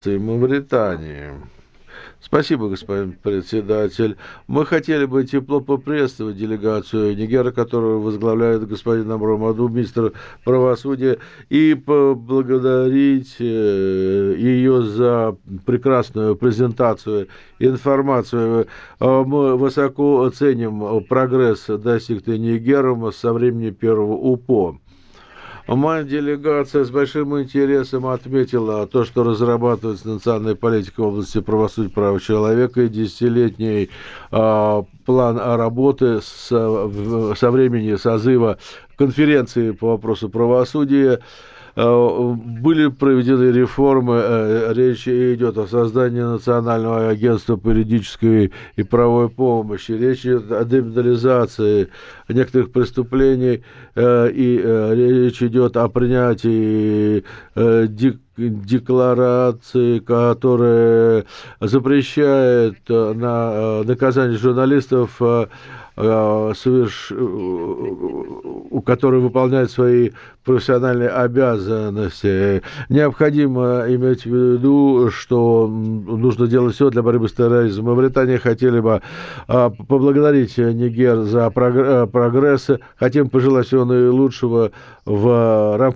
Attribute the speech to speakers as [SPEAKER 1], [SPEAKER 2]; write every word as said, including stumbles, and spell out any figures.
[SPEAKER 1] Мавритании. Спасибо, господин председатель. Мы хотели бы тепло поприветствовать делегацию Нигера, которую возглавляет господин Амромаду, министр правосудия, и поблагодарить ее за прекрасную презентацию, информацию. Мы высоко ценим прогресс, достигнутый Нигером со времени первого УПО. Моя делегация с большим интересом отметила то, что разрабатывается национальная политика в области правосудия и прав человека и десятилетний э, план работы со, со времени созыва конференции по вопросу правосудия. Были проведены реформы, речь идет о создании Национального агентства по юридической и правовой помощи, речь идет о демонализации некоторых преступлений, и речь идет о принятии декларации, которая запрещает на наказание журналистов, соверш... которые выполняют свои профессиональные обязанности. Необходимо иметь в виду, что нужно делать все для борьбы с терроризмом. Мы в Британии хотели бы поблагодарить Нигер за прогресс. Хотим пожелать всего наилучшего в рамках